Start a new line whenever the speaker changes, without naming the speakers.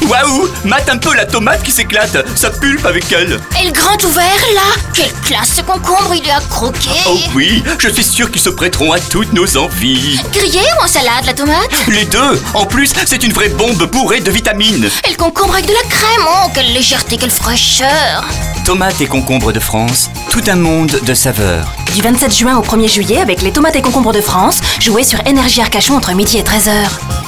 Waouh, mate un peu la tomate qui s'éclate. Ça pulpe avec elle.
Et le grand ouvert, là? Quelle classe ce concombre, il est à croquer.
Oh oui, je suis sûr qu'ils se prêteront à toutes nos envies.
Grillé ou en salade, la tomate?
Les deux. En plus, c'est une vraie bombe bourrée de vitamines.
Et le concombre avec de la crème, oh, quelle légèreté, quelle fraîcheur.
Tomates et concombres de France, tout un monde de saveurs.
Du 27 juin au 1er juillet avec les tomates et concombres de France, jouez sur Énergie Arcachon entre midi et 13h.